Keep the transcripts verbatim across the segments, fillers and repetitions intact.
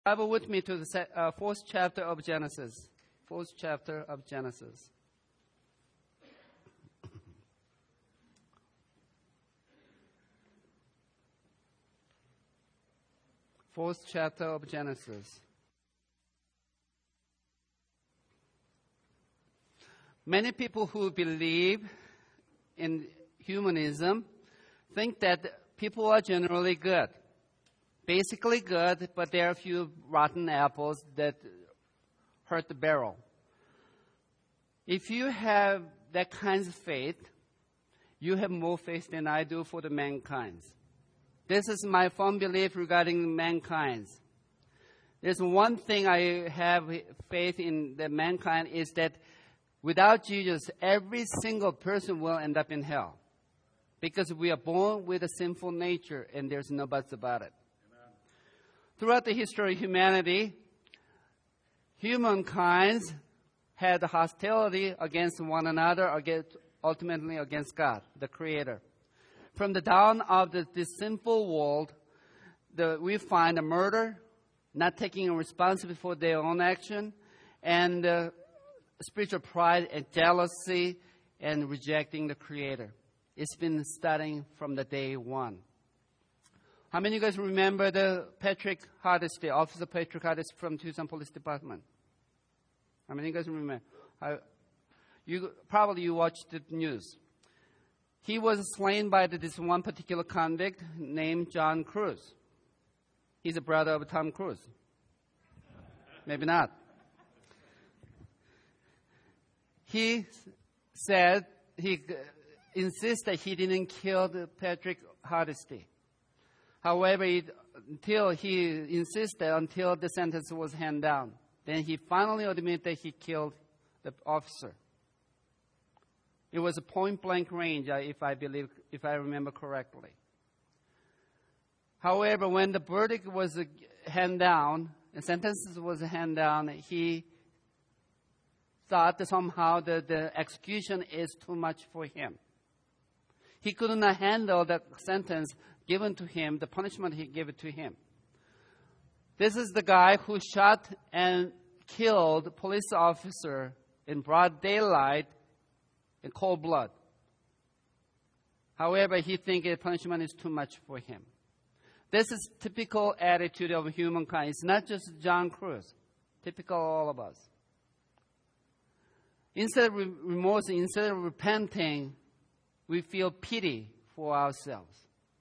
Bible with me to the se- uh, fourth chapter of Genesis. Fourth chapter of Genesis. Fourth chapter of Genesis. Many people who believe in humanism think that people are generally good. Basically good, but there are a few rotten apples that hurt the barrel. If you have that kind of faith, you have more faith than I do for the mankind. This is my firm belief regarding mankind. There's one thing I have faith in the mankind is that without Jesus, every single person will end up in hell. Because we are born with a sinful nature, and there's no buts about it. Throughout the history of humanity, humankind had hostility against one another, against, ultimately against God, the Creator. From the dawn of the, this sinful world, the, we find a murder, not taking responsibility for their own action, and uh, spiritual pride and jealousy, and rejecting the Creator. It's been starting from the day one. How many of you guys remember the Patrick Hardesty, Officer Patrick Hardesty from Tucson Police Department? How many of you guys remember? I, you probably you watched the news. He was slain by the, this one particular convict named John Cruz. He's a brother of Tom Cruise. Maybe not. He said he insists that he didn't kill the Patrick Hardesty. However, it, until he insisted until the sentence was handed down. Then he finally admitted that he killed the officer. It was a point-blank range, if I believe, if I remember correctly. However, when the verdict was handed down, the sentence was handed down, he thought that somehow the, the execution is too much for him. He could not handle the sentence given to him, the punishment he gave to him. This is the guy who shot and killed a police officer in broad daylight in cold blood. However, he thinks the punishment is too much for him. This is typical attitude of humankind. It's not just John Cruz. Typical of all of us. Instead of remorse, instead of repenting, we feel pity for ourselves.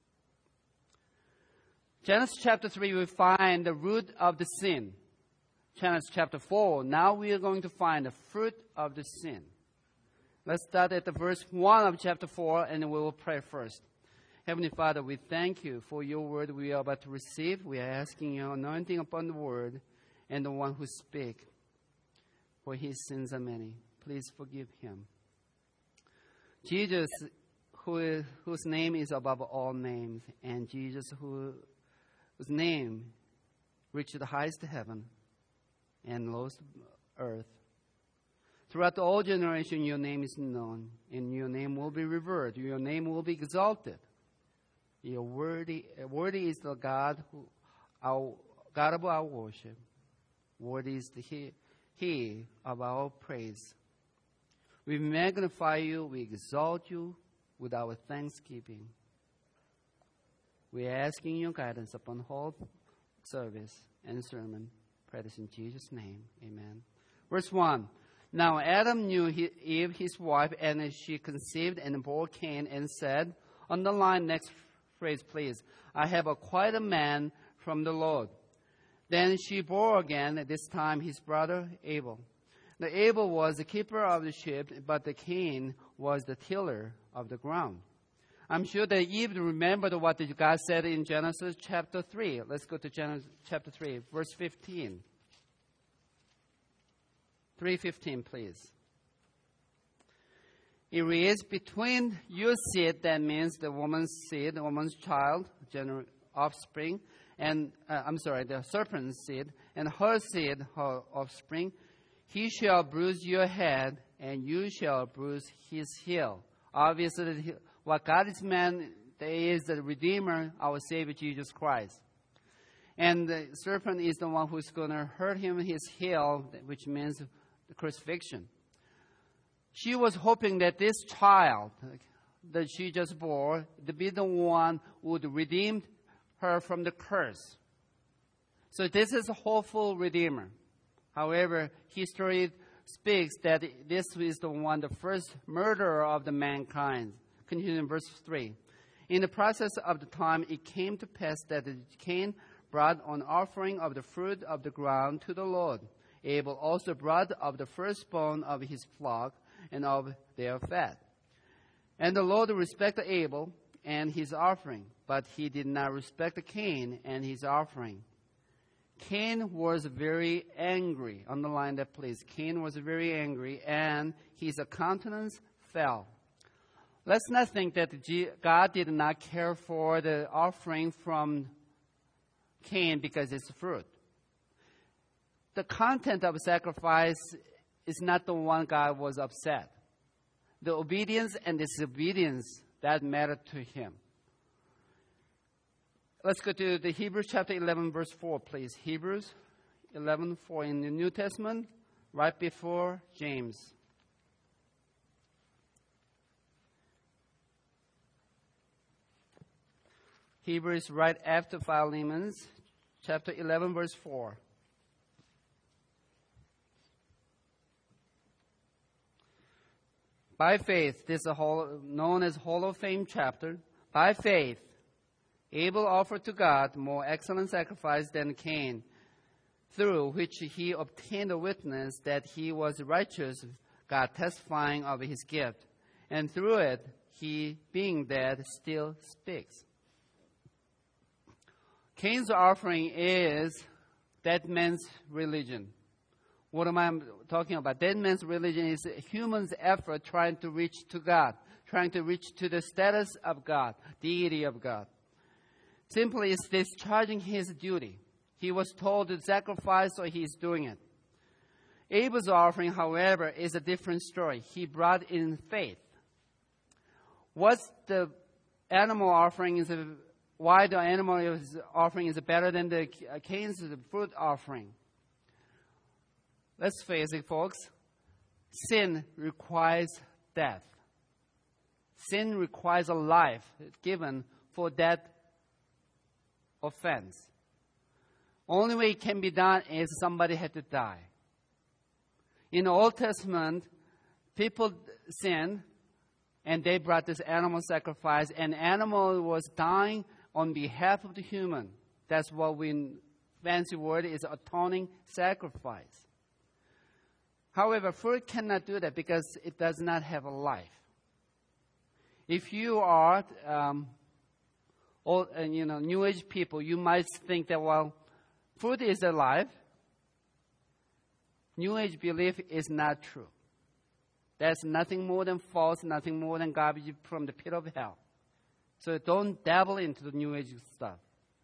Genesis chapter three, we find the root of the sin. Genesis chapter four, now we are going to find the fruit of the sin. Let's start at the verse one of chapter four, and we will pray first. Heavenly Father, we thank you for your word we are about to receive. We are asking your anointing upon the word and the one who speaks, for his sins are many. Please forgive him. Jesus, who is, whose name is above all names, and Jesus, who whose name reached the highest heaven and lowest earth. Throughout all generations, your name is known, and your name will be revered. Your name will be exalted. Your worthy, worthy is the God who, our God of our worship. Worthy is the he, he of our praise. We magnify you, we exalt you with our thanksgiving. We are asking your guidance upon whole service and sermon. Pray this in Jesus' name. Amen. Verse one. Now Adam knew Eve, his wife, and she conceived and bore Cain and said, underline next phrase, please. I have acquired a man from the Lord. Then she bore again, this time his brother Abel. The Abel was the keeper of the sheep, but the Cain was the tiller of the ground. I'm sure that Eve remembered what God said in Genesis chapter three. Let's go to Genesis chapter three, verse fifteen. three fifteen, please. It reads, between your seed, that means the woman's seed, the woman's child, general offspring, and, uh, I'm sorry, the serpent's seed, and her seed, her offspring, he shall bruise your head, and you shall bruise his heel. Obviously, what God is meant is the Redeemer, our Savior, Jesus Christ. And the serpent is the one who's going to hurt him his heel, which means the crucifixion. She was hoping that this child that she just bore to be the one who would redeem her from the curse. So this is a hopeful redeemer. However, history speaks that this is the one, the first murderer of the mankind. Continue in verse three. In the process of the time, it came to pass that Cain brought an offering of the fruit of the ground to the Lord. Abel also brought of the firstborn of his flock and of their fat. And the Lord respected Abel and his offering, but he did not respect Cain and his offering. Cain was very angry. Underline that, please. Cain was very angry, and his countenance fell. Let's not think that God did not care for the offering from Cain because it's fruit. The content of sacrifice is not the one God was upset. The obedience and disobedience, that mattered to him. Let's go to the Hebrews chapter eleven, verse four, please. Hebrews eleven, four in the New Testament, right before James. Hebrews right after Philemon, chapter eleven, verse four. By faith, this is a whole, known as Hall of Fame chapter. By faith, Abel offered to God more excellent sacrifice than Cain, through which he obtained a witness that he was righteous, God testifying of his gift. And through it, he, being dead, still speaks. Cain's offering is that man's religion. What am I talking about? That man's religion is a human's effort trying to reach to God, trying to reach to the status of God, deity of God. Simply, it's discharging his duty. He was told to sacrifice, so he's doing it. Abel's offering, however, is a different story. He brought in faith. What's the animal offering is a, why the animal is offering is better than the Cain's fruit offering? Let's face it, folks. Sin requires death. Sin requires a life given for that offense. Only way it can be done is somebody had to die. In the Old Testament, people sinned, and they brought this animal sacrifice, and animal was dying on behalf of the human. That's what we, fancy word is atoning sacrifice. However, fruit cannot do that because it does not have a life. If you are, um, old, uh, you know, New Age people, you might think that, well, fruit is alive. New Age belief is not true. That's nothing more than false, nothing more than garbage from the pit of hell. So don't dabble into the New Age stuff.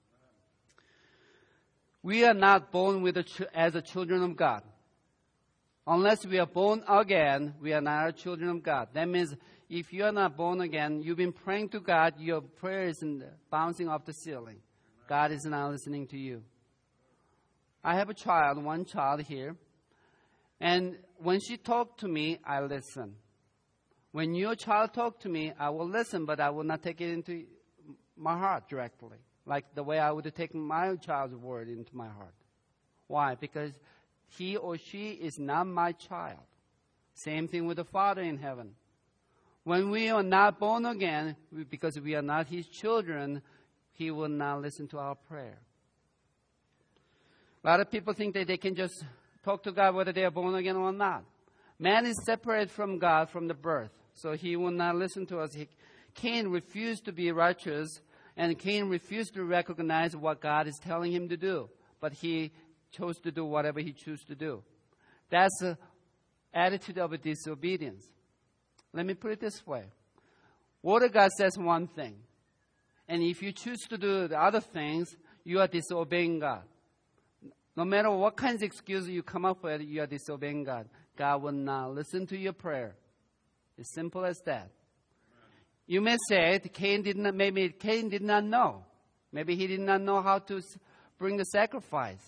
We are not born with a ch- as a children of God. Unless we are born again, we are not children of God. That means if you are not born again, you've been praying to God, your prayer is bouncing off the ceiling. God is not listening to you. I have a child, one child here. And when she talked to me, I listen. When your child talked to me, I will listen, but I will not take it into my heart directly, like the way I would take my child's word into my heart. Why? Because he or she is not my child. Same thing with the Father in heaven. When we are not born again, because we are not his children, he will not listen to our prayer. A lot of people think that they can just talk to God whether they are born again or not. Man is separated from God from the birth, so he will not listen to us. He, Cain refused to be righteous, and Cain refused to recognize what God is telling him to do. But he chose to do whatever he chose to do. That's the attitude of disobedience. Let me put it this way. Word of God says one thing. And if you choose to do the other things, you are disobeying God. No matter what kinds of excuses you come up with, you are disobeying God. God will not listen to your prayer. It's simple as that. You may say Cain did not, maybe Cain did not know. Maybe he did not know how to bring the sacrifice.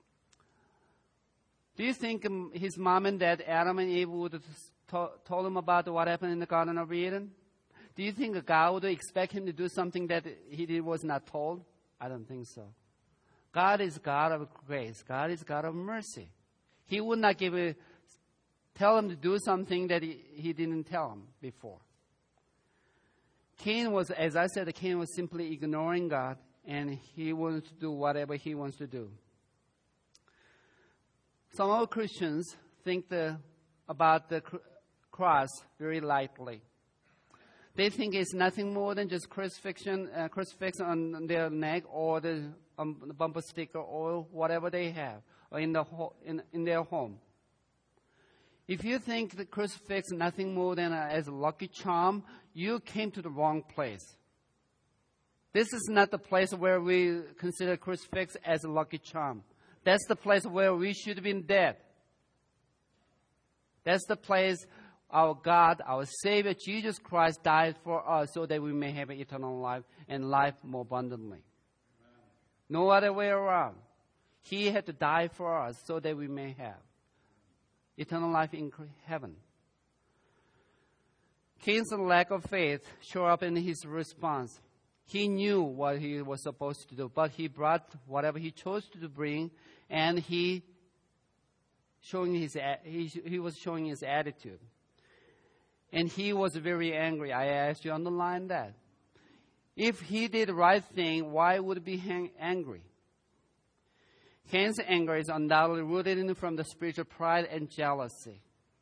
Do you think um, his mom and dad, Adam and Eve, would have to- told him about what happened in the Garden of Eden? Do you think God would expect him to do something that he did, was not told? I don't think so. God is God of grace. God is God of mercy. He would not give a, tell him to do something that he, he didn't tell him before. Cain was, as I said, Cain was simply ignoring God, and he wanted to do whatever he wants to do. Some of Christians think the, about the cr- cross very lightly. They think it's nothing more than just crucifixion, uh, crucifix on their neck or the, um, the bumper sticker or whatever they have or in, the ho- in, in their home. If you think the crucifix is nothing more than a, as a lucky charm, you came to the wrong place. This is not the place where we consider crucifix as a lucky charm. That's the place where we should have been dead. That's the place our God, our Savior, Jesus Christ, died for us so that we may have eternal life and life more abundantly. Amen. No other way around. He had to die for us so that we may have eternal life in heaven. Cain's lack of faith showed up in his response. He knew what he was supposed to do, but he brought whatever he chose to bring, and he showing his he, he was showing his attitude. And he was very angry. I asked you to underline that. If he did the right thing, why would he be angry? Cain's anger is undoubtedly rooted in from the spiritual pride and jealousy.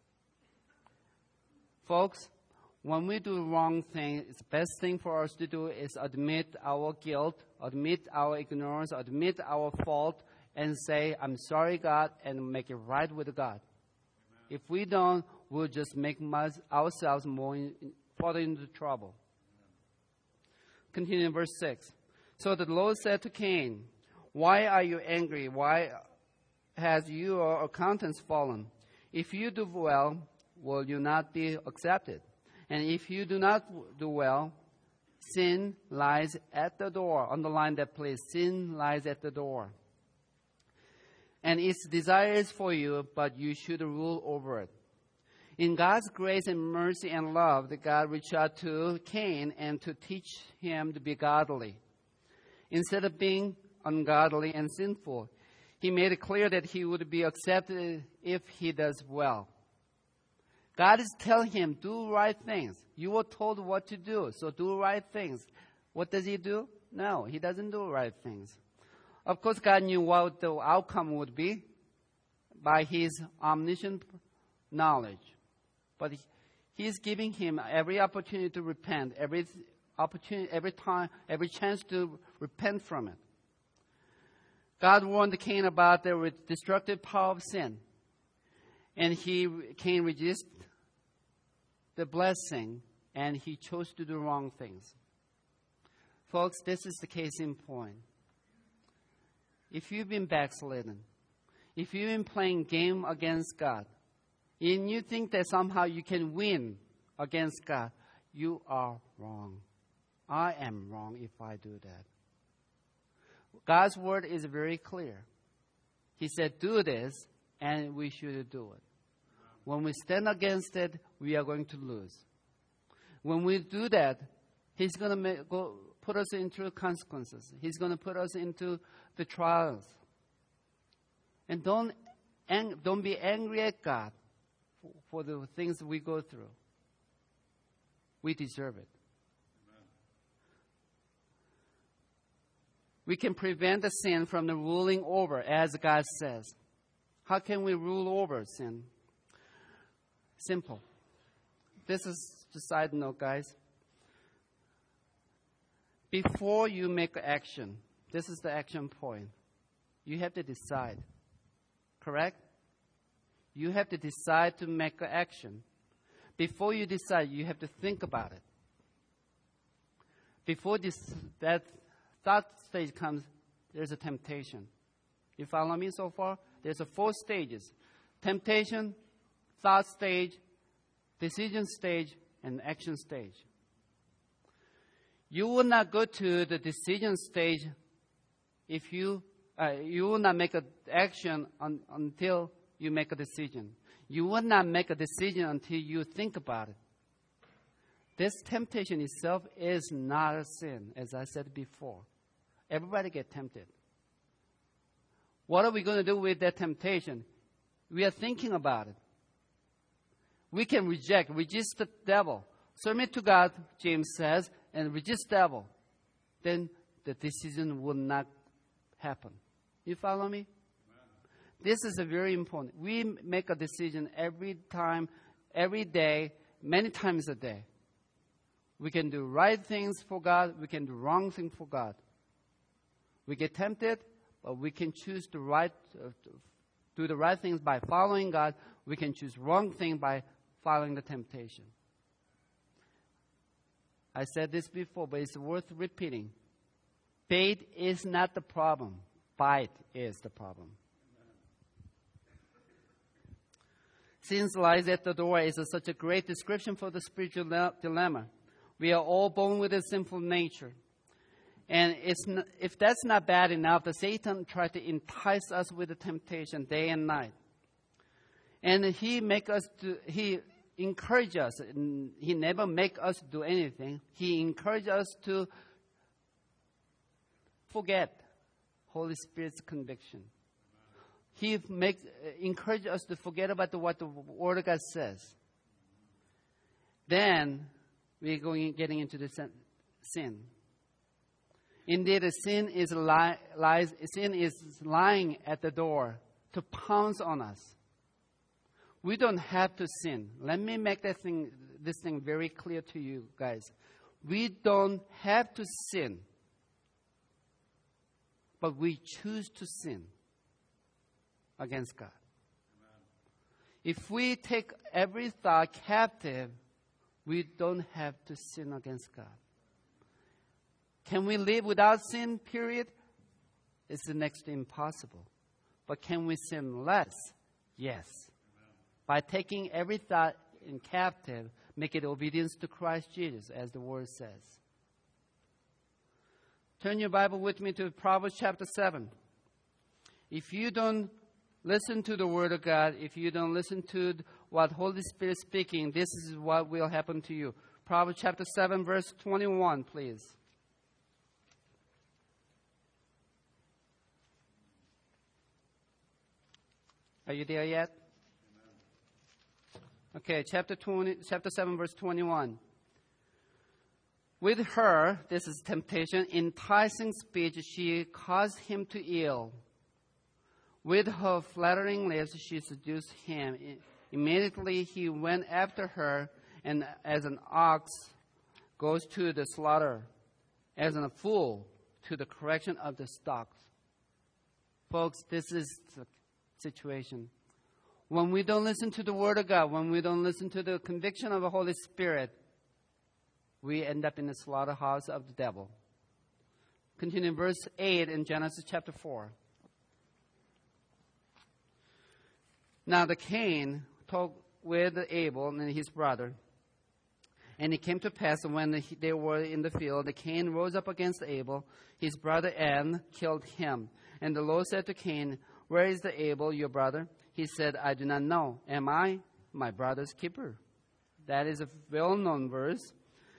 Folks, when we do the wrong thing, the best thing for us to do is admit our guilt, admit our ignorance, admit our fault, and say, I'm sorry, God, and make it right with God. Amen. If we don't, we'll just make ourselves more in, further into trouble. Amen. Continue in verse six. So the Lord said to Cain, why are you angry? Why has your countenance fallen? If you do well, will you not be accepted? And if you do not do well, sin lies at the door. Underline that, please. Sin lies at the door. And its desire is for you, but you should rule over it. In God's grace and mercy and love, that God reached out to Cain and to teach him to be godly. Instead of being ungodly and sinful, he made it clear that he would be accepted if he does well. God is telling him, do right things. You were told what to do, so do right things. What does he do? No, he doesn't do right things. Of course, God knew what the outcome would be by his omniscient knowledge. But he's giving him every opportunity to repent, every opportunity, every time, every chance to repent from it. God warned Cain about the destructive power of sin. And he Cain resisted the blessing, and he chose to do wrong things. Folks, this is the case in point. If you've been backslidden, if you've been playing game against God, and you think that somehow you can win against God, you are wrong. I am wrong if I do that. God's word is very clear. He said, do this, and we should do it. When we stand against it, we are going to lose. When we do that, He's going to make, go, put us into consequences. He's going to put us into the trials. And don't, ang- don't be angry at God for, for the things we go through. We deserve it. Amen. We can prevent the sin from the ruling over, as God says. How can we rule over sin? Simple. This is just a side note, guys. Before you make action, this is the action point. You have to decide. Correct? You have to decide to make action. Before you decide, you have to think about it. Before this, that thought stage comes, there's a temptation. You follow me so far? There's a four stages. Temptation, thought stage, decision stage, and action stage. You will not go to the decision stage if you Uh, you will not make an action un, until you make a decision. You will not make a decision until you think about it. This temptation itself is not a sin, as I said before. Everybody get tempted. What are we going to do with that temptation? We are thinking about it. We can reject, resist the devil. Submit to God, James says, and resist the devil. Then the decision will not happen. You follow me? This is a very important. We make a decision every time, every day, many times a day. We can do right things for God. We can do wrong things for God. We get tempted, but we can choose the right, uh, do the right things by following God. We can choose wrong things by following the temptation. I said this before, but it's worth repeating. Bait is not the problem. Bite is the problem. Sin lies at the door is a, such a great description for the spiritual le- dilemma. We are all born with a sinful nature. And it's not, if that's not bad enough, the Satan tries to entice us with the temptation day and night. And he make us do, he encourage us. He never make us do anything. He encourage us to forget Holy Spirit's conviction. He makes encourage us to forget about the, what the Word of God says. Then we're going getting into the sin. Indeed, the sin is li- lies. Sin is lying at the door to pounce on us. We don't have to sin. Let me make that thing, this thing very clear to you guys. We don't have to sin, but we choose to sin against God. Amen. If we take every thought captive, we don't have to sin against God. Can we live without sin, period? It's next to impossible. But can we sin less? Yes. Amen. By taking every thought in captive, make it obedience to Christ Jesus, as the Word says. Turn your Bible with me to Proverbs chapter seven. If you don't listen to the Word of God, if you don't listen to what Holy Spirit is speaking, this is what will happen to you. Proverbs chapter seven, verse twenty-one, please. Are you there yet? Okay, chapter twenty, chapter seven, verse twenty-one. With her, this is temptation, enticing speech, she caused him to ill. With her flattering lips, she seduced him. Immediately he went after her, and as an ox goes to the slaughter, as a fool to the correction of the stocks. Folks, this is the situation. When we don't listen to the Word of God, when we don't listen to the conviction of the Holy Spirit, we end up in the slaughterhouse of the devil. Continue in verse eight in Genesis chapter four. Now the Cain talked with Abel and his brother. And it came to pass when they were in the field, the Cain rose up against Abel, his brother, and killed him. And the Lord said to Cain, "Where is the Abel, your brother?" He said, "I do not know. Am I my brother's keeper?" That is a well-known verse.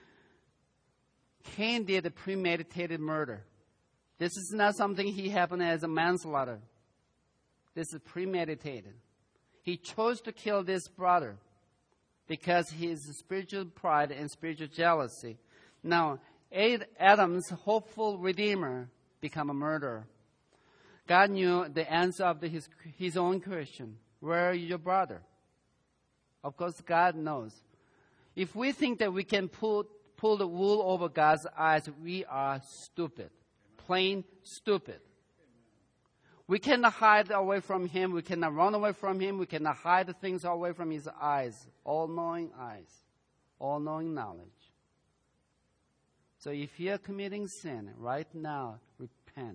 Cain did a premeditated murder. This is not something he happened as a manslaughter. This is premeditated. He chose to kill this brother because his spiritual pride and spiritual jealousy. Now, Adam's hopeful redeemer became a murderer. God knew the answer of the, his, his own question. Where is your brother? Of course, God knows. If we think that we can pull, pull the wool over God's eyes, we are stupid. Plain stupid. We cannot hide away from Him. We cannot run away from Him. We cannot hide the things away from His eyes. All-knowing eyes. All-knowing knowledge. So if you are committing sin right now, repent.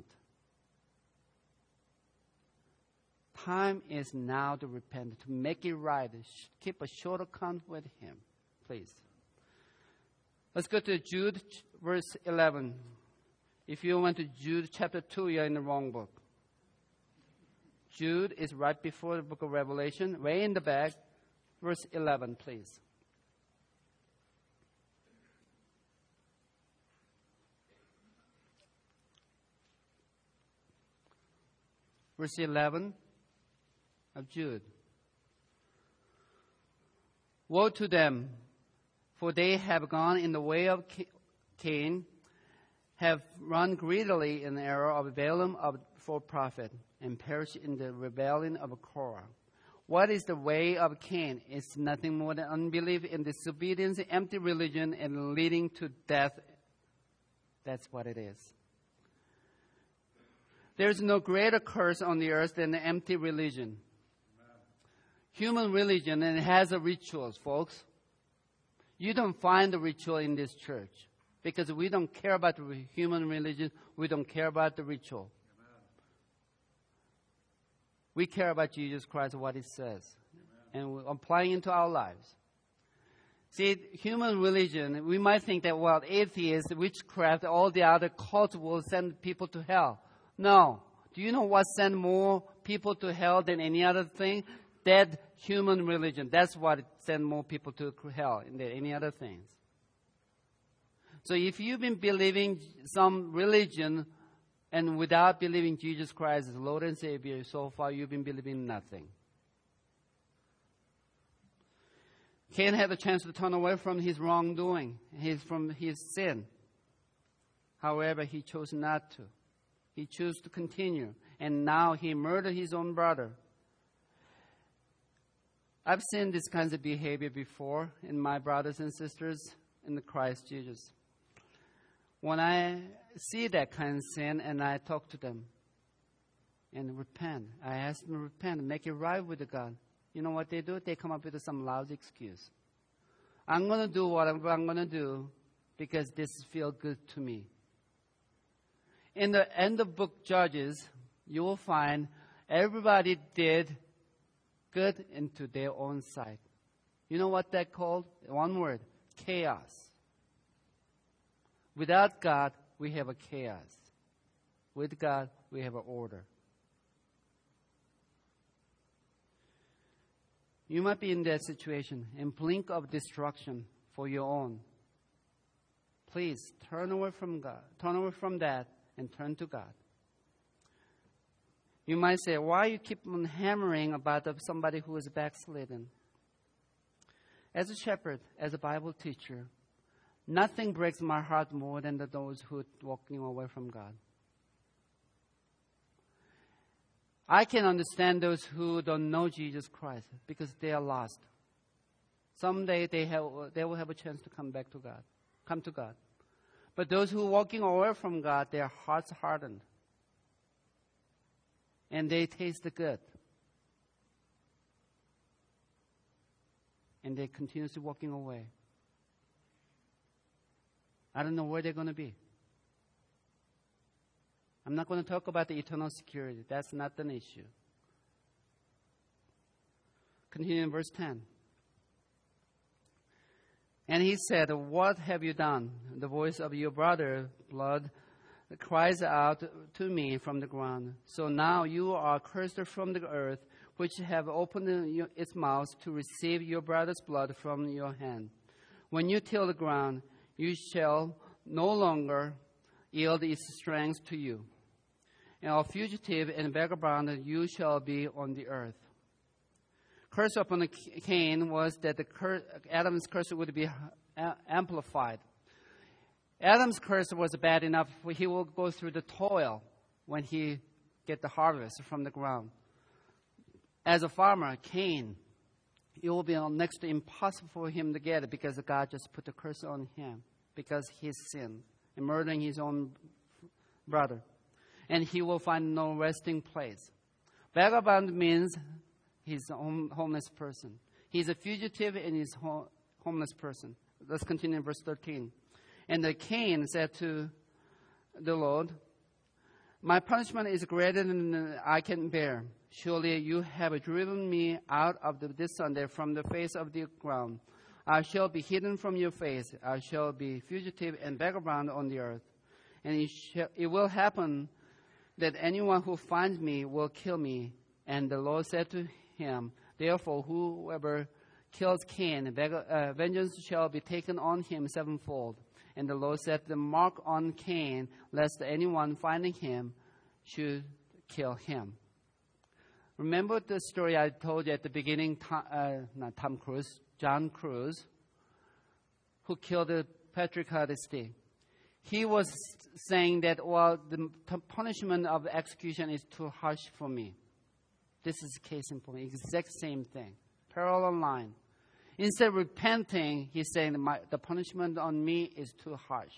Time is now to repent, to make it right. Keep a short account with Him, please. Let's go to Jude, verse eleven. If you went to Jude chapter two, you're in the wrong book. Jude is right before the book of Revelation, way in the back, verse eleven, please. Verse eleven of Jude. Woe to them, for they have gone in the way of Cain, have run greedily in the error of Balaam of, for profit, and perished in the rebellion of Korah. What is the way of Cain? It's nothing more than unbelief and disobedience, empty religion, and leading to death. That's what it is. There's no greater curse on the earth than the empty religion. Amen. Human religion, and it has a rituals, folks. You don't find the ritual in this church because we don't care about the human religion. We don't care about the ritual. Amen. We care about Jesus Christ, what it says, Amen. And we're applying into our lives. See, human religion, we might think that, well, atheists, witchcraft, all the other cults will send people to hell. No. Do you know what sends more people to hell than any other thing? Dead human religion. That's what sends more people to hell than any other things. So if you've been believing some religion and without believing Jesus Christ as Lord and Savior, so far you've been believing nothing. Cain had a chance to turn away from his wrongdoing, his, from his sin. However, he chose not to. He chose to continue, and now he murdered his own brother. I've seen this kind of behavior before in my brothers and sisters in the Christ Jesus. When I see that kind of sin and I talk to them and repent, I ask them to repent and make it right with God. You know what they do? They come up with some lousy excuse. I'm going to do what I'm, I'm going to do because this feels good to me. In the end of book Judges, you will find everybody did good into their own sight. You know what that called? One word, chaos. Without God, we have a chaos. With God, we have an order. You might be in that situation, in blink of destruction for your own. Please turn away from God. Turn away from that. And turn to God. You might say, why you keep on hammering about somebody who is backslidden? As a shepherd, as a Bible teacher, nothing breaks my heart more than the, those who are walking away from God. I can understand those who don't know Jesus Christ because they are lost. Someday they have they will have a chance to come back to God, come to God. But those who are walking away from God, their hearts hardened. And they taste good. And they continuously walking away. I don't know where they're going to be. I'm not going to talk about the eternal security. That's not an issue. Continue in verse ten. And he said, what have you done? The voice of your brother, blood, cries out to me from the ground. So now you are cursed from the earth, which have opened its mouth to receive your brother's blood from your hand. When you till the ground, you shall no longer yield its strength to you. And a fugitive and vagabond you shall be on the earth. Curse upon Cain was that the curse, Adam's curse would be amplified. Adam's curse was bad enough. He will go through the toil when he get the harvest from the ground. As a farmer, Cain, it will be next to impossible for him to get it because God just put the curse on him because his sin and murdering his own brother. And he will find no resting place. Vagabond means he's a home, homeless person. He's a fugitive and he's a homeless person. Let's continue in verse thirteen. And the Cain said to the Lord, my punishment is greater than I can bear. Surely you have driven me out of the, this Sunday from the face of the ground. I shall be hidden from your face. I shall be fugitive and vagabond on the earth. And it, shall, it will happen that anyone who finds me will kill me, And the Lord said to him, therefore, whoever kills Cain, uh, vengeance shall be taken on him sevenfold. And the Lord set the mark on Cain, lest anyone finding him should kill him. Remember the story I told you at the beginning, Tom, uh, not Tom Cruise, John Cruise, who killed Patrick Hardesty. He was saying that, well, the punishment of the execution is too harsh for me. This is the case in point, exact same thing, parallel line. Instead of repenting, he's saying my, the punishment on me is too harsh.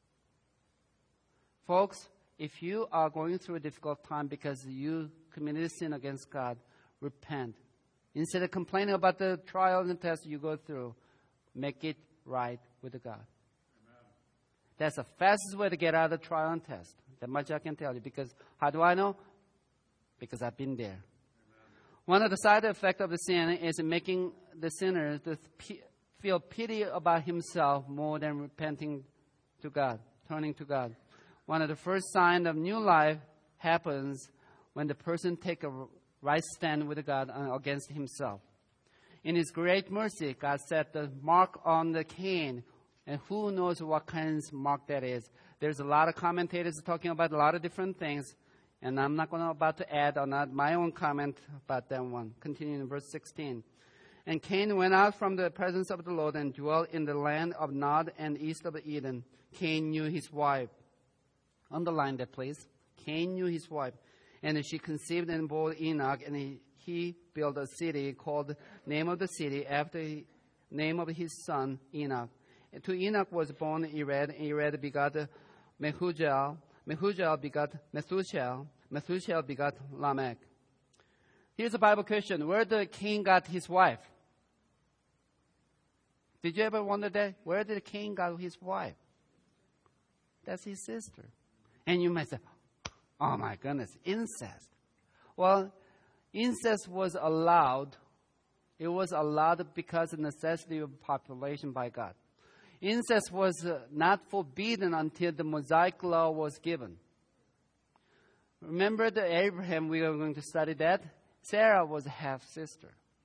Folks, if you are going through a difficult time because you committed sin against God, repent. Instead of complaining about the trial and test you go through, make it right with God. Amen. That's the fastest way to get out of the trial and test. That much I can tell you. Because how do I know? Because I've been there. Amen. One of the side effects of the sin is making the sinner to feel pity about himself more than repenting to God, turning to God. One of the first signs of new life happens when the person takes a right stand with God against himself. In His great mercy, God set the mark on the Cain, and who knows what kind of mark that is. There's a lot of commentators talking about a lot of different things, and I'm not going to about to add on that my own comment about that one. Continuing in verse sixteen. And Cain went out from the presence of the Lord and dwelt in the land of Nod and east of Eden. Cain knew his wife. Underline that, please. Cain knew his wife. And she conceived and bore Enoch, and he, he built a city called name of the city after the name of his son Enoch. And to Enoch was born Ered, and Ered begot Mehujael, Mehujael begot Methuselah, Methuselah begot Lamech. Here's a Bible question. Where did Cain got his wife? Did you ever wonder that? Where did Cain got his wife? That's his sister. And you might say, oh my goodness, incest. Well, incest was allowed. It was allowed because of necessity of population by God. Incest was uh, not forbidden until the Mosaic law was given. Remember the Abraham, we are going to study that. Sarah was a half-sister.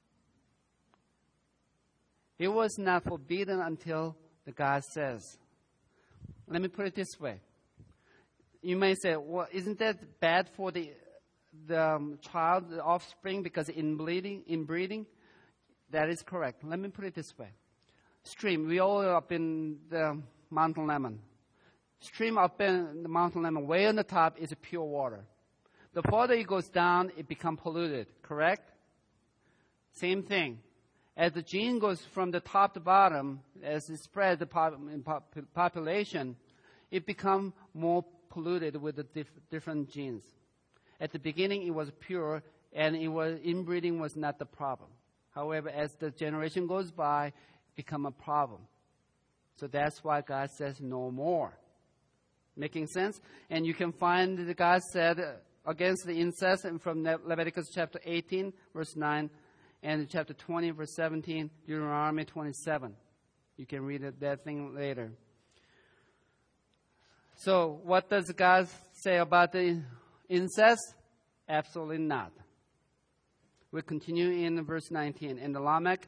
It was not forbidden until the God says. Let me put it this way. You may say, well, isn't that bad for the the um, child, the offspring, because in bleeding, in breeding? That is correct. Let me put it this way. Stream, we all are up in the Mountain Lemon. Stream up in the Mountain Lemon, way on the top is pure water. The further it goes down, it becomes polluted, correct? Same thing. As the gene goes from the top to bottom, as it spreads the pop, in pop, population, it becomes more polluted with the dif- different genes. At the beginning, it was pure, and it was inbreeding was not the problem. However, as the generation goes by, it becomes a problem. So that's why God says no more. Making sense? And you can find that God said uh, against the incest from Leviticus chapter eighteen, verse nine, and chapter twenty, verse seventeen, Deuteronomy twenty-seven. You can read it, that thing later. So what does God say about the incest? Absolutely not. We continue in verse nineteen. And the Lamech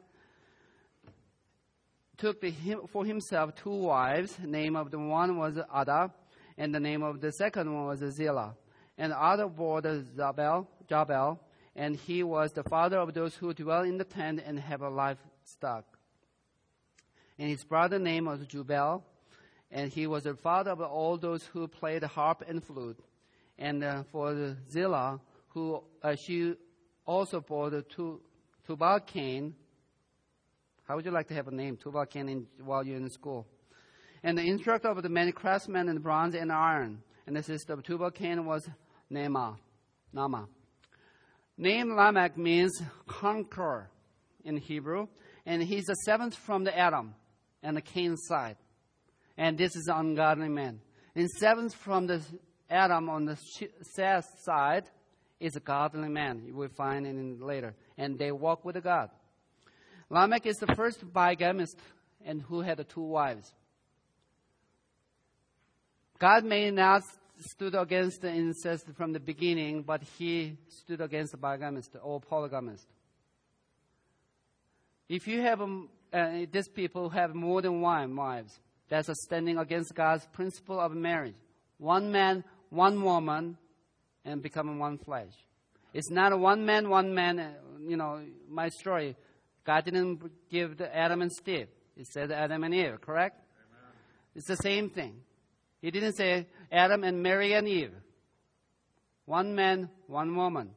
took the, for himself two wives. The name of the one was Ada, and the name of the second one was Zillah. And Ada bore the Jabal, Jabal, and he was the father of those who dwell in the tent and have a livestock. And his brother's name was Jubal, and he was the father of all those who played harp and flute. And uh, for the Zillah, who uh, she also bore the tu- Tubal-Cain. How would you like to have a name, Tubal-Cain, while you're in school? And the instructor of the many craftsmen in bronze and iron. And the sister of Tubal-Cain was Naamah. Naamah. Name Lamech means conqueror in Hebrew. And he's the seventh from the Adam and the Cain side. And this is an ungodly man. And seventh from the Adam on the Seth side is a godly man. You will find it later. And they walk with God. Lamech is the first bigamist and who had two wives. God may not stood against the incest from the beginning, but he stood against the bigamist or polygamist. If you have, um, uh, these people have more than one wives, that's a standing against God's principle of marriage. One man, one woman, and becoming one flesh. It's not a one man, one man, uh, you know, my story. God didn't give the Adam and Steve. It said Adam and Eve, correct? Amen. It's the same thing. He didn't say Adam and Mary and Eve. One man, one woman.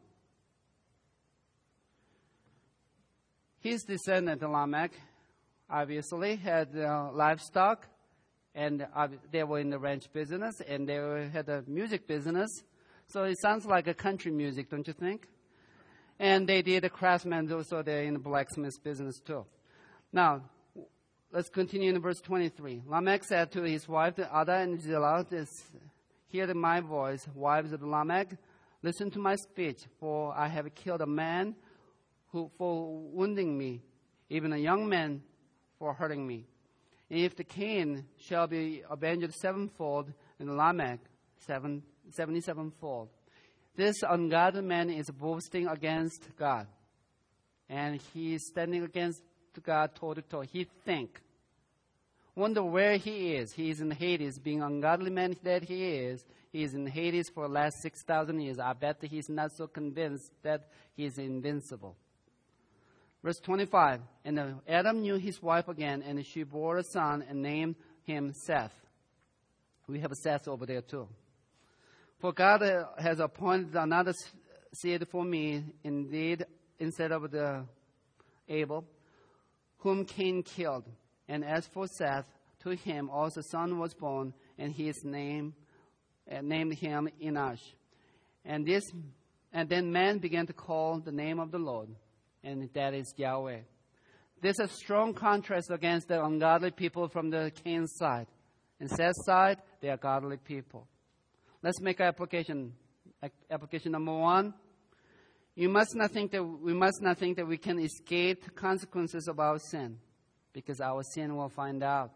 His descendant, Lamech, obviously had uh, livestock, and uh, they were in the ranch business, and they were, had a music business. So it sounds like a country music, don't you think? And they did a craftsman, so they're in the blacksmith business too. Now, let's continue in verse twenty-three. Lamech said to his wife, Ada and Zillah, hear my voice, wives of Lamech, listen to my speech, for I have killed a man who for wounding me, even a young man for hurting me. And if the Cain shall be avenged sevenfold, and Lamech seven, seventy-sevenfold. This ungodly man is boasting against God, and he is standing against God toe to toe. He think. Wonder where he is. He is in Hades, being ungodly man that he is. He is in Hades for the last six thousand years. I bet that he's not so convinced that he is invincible. Verse twenty-five, and Adam knew his wife again, and she bore a son and named him Seth. We have a Seth over there too. For God has appointed another seed for me, indeed, instead of the Abel, whom Cain killed. And as for Seth, to him also a son was born, and his name uh, named him Enosh. And this, and then man began to call the name of the Lord, and that is Yahweh. There's a strong contrast against the ungodly people from the Cain side. And Seth's side, they are godly people. Let's make an application. Application number one. You must not think that we must not think that we can escape the consequences of our sin, because our sin will find out.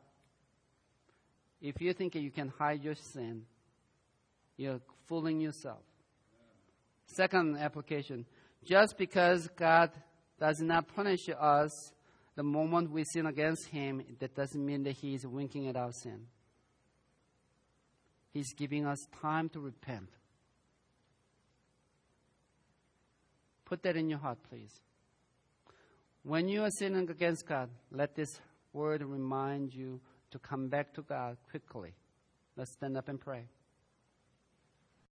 If you think that you can hide your sin, you're fooling yourself. Second application. Just because God does not punish us the moment we sin against Him, that doesn't mean that He is winking at our sin. He's giving us time to repent. Put that in your heart, please. When you are sinning against God, let this word remind you to come back to God quickly. Let's stand up and pray.